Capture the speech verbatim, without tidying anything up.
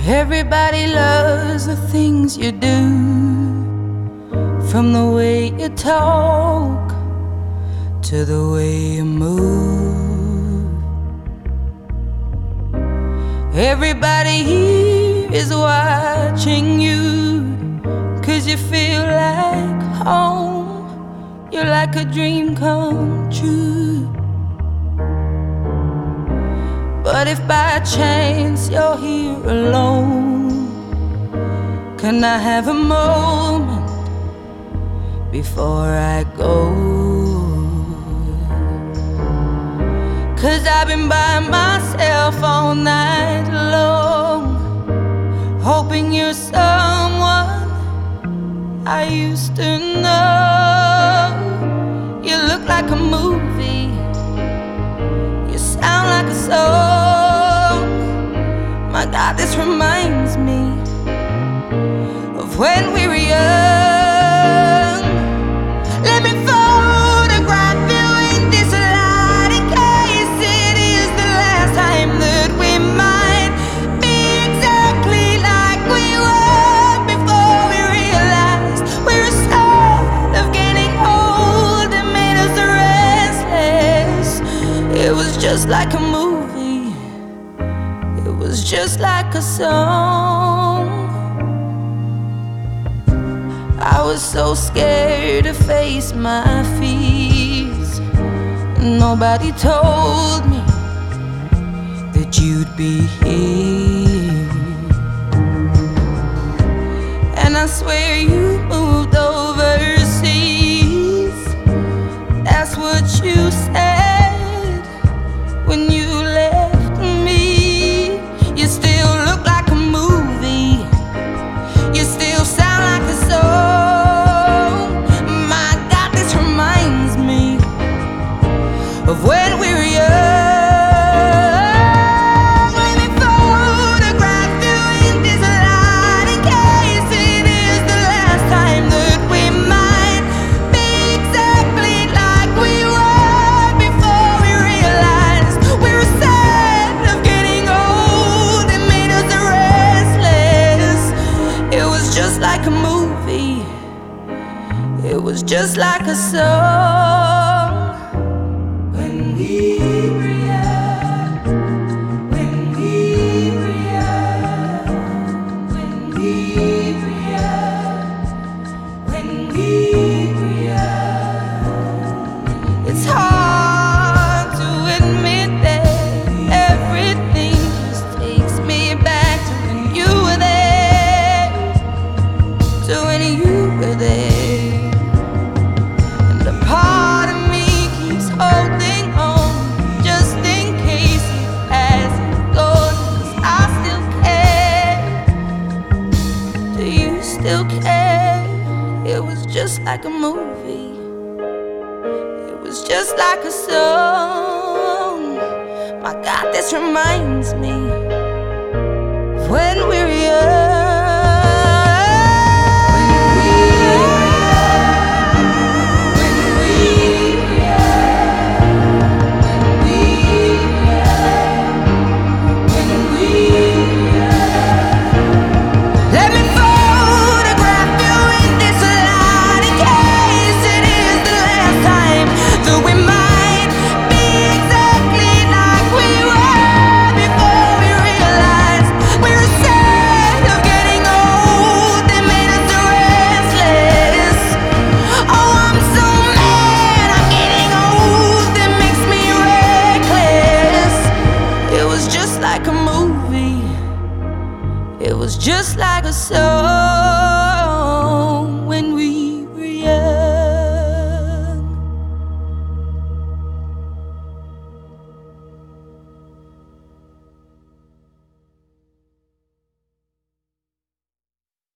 Everybody loves the things you do, from the way you talk to the way you move. Everybody here is watching you, 'cause you feel like home. You're like a dream come true. But if by chance you're here alone, can I have a moment before I go? 'Cause I've been by myself all night long, hoping you're someone I used to know. You look like a movie, you sound like a song. My God, this reminds me of when we were young. Let me photograph you in this light, in case it is the last time that we might be exactly like we were before we realized we're scared of getting old. It made us restless. It was just like a movie, it was just like a song. I was so scared to face my fears. Nobody told me that you'd be here. And I swear you moved overseas. That's what you said when you left me. You still look like a movie, you still sound like a song. My God, this reminds me of when we were young. Let me photograph you in this light, in case it is the last time that we might be exactly like we were before we realized we were sad of getting old. It made us restless. It was just like a movie, it was just like a song. When we were young, when we were young, when we were young, when we were young. It's hard to admit that everything just takes me back to when you were there, to when you were there. And a part of me keeps holding on, just in case it hasn't gone. 'Cause I still care. Do you still care? It was just like a movie, it was just like a song. My God, this reminds me